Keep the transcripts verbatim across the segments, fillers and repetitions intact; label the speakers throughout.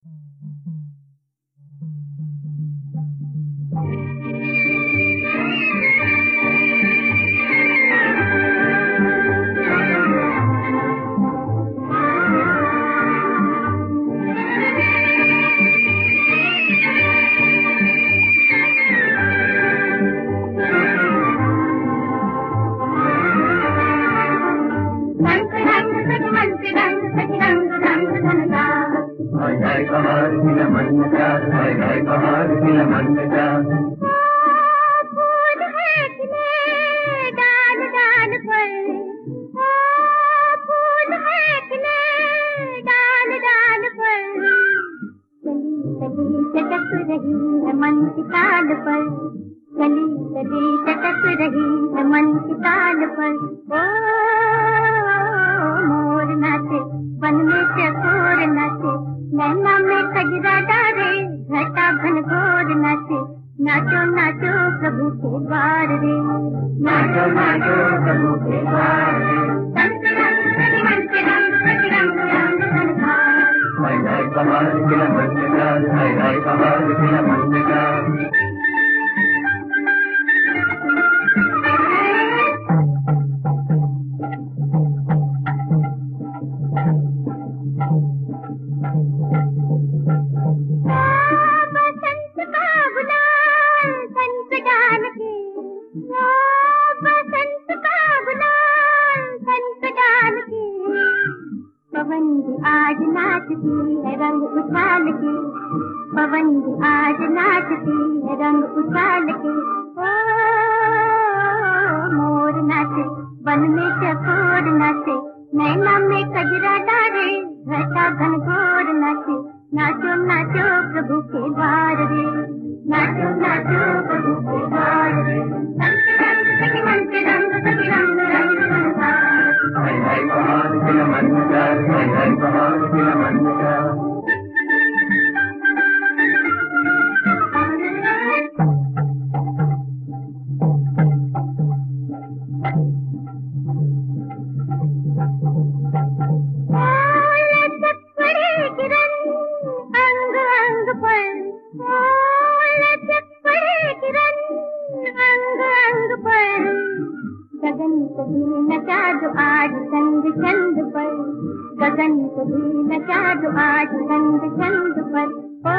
Speaker 1: बहार खिला मन का, हाय हाय बहार खिला मन का।
Speaker 2: फूल है खिले डाल डाल पर, फूल है खिले डाल डाल पर, चली चली चटक रही है मन की ताल पर, चली चली चटक रही है मन की ताल पर। ओ मोर नाचे वन में चकोर नाचे, नैना में कजरा डारे घटा घन घोर नाचे, नाचो नाचो प्रभु के द्वार रे,
Speaker 1: नाचो नाचो प्रभु के द्वार रे।
Speaker 2: रंग रंग रंग रंग रंग रंग संसार,
Speaker 1: हाय हाय बहार खिला मन का, हाय हाय बहार खिला मन का।
Speaker 2: बसंत का गुलाल संत डाल के, बसंत का गुलाल संत डाल के, पवन भी आज नाचती है रंग उछाल के, पवन भी आज नाचती है रंग उछाल के। ओ मोर नाचे वन में चकोर नाचे, नैना में कजरा डारे घटा घन घोर नाचे, नाचो नाचो प्रभु के द्वार रे, नाचो नाचो प्रभु के द्वार रे। रंग रंग रंग रंग रंग रंग रंग संसार,
Speaker 1: हाय हाय बहार खिला मन का, हाय हाय बहार खिला मन का।
Speaker 2: अंग अंग पर, लचक पड़े किरण अंग अंग पर, गगन को भी नचा दो आज चंद चंद पर, गगन को भी नचा दो आज चंद चंद पर। ओ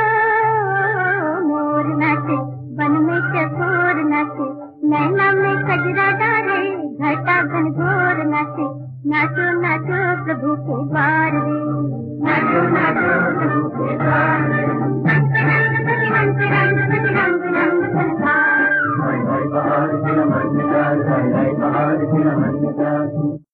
Speaker 2: मोर नाचे वन में चकोर नाचे, नैना में कजरा डारे घटा घन घोर नाचे, नाचो नाचो प्रभु के द्वार रे,
Speaker 1: नाचो नाचो प्रभु के द्वार रे।
Speaker 2: रंग रंग रंग रंग रंग संसार,
Speaker 1: हाय हाय बहार खिला मन का, हाय हाय बहार खिला मन का।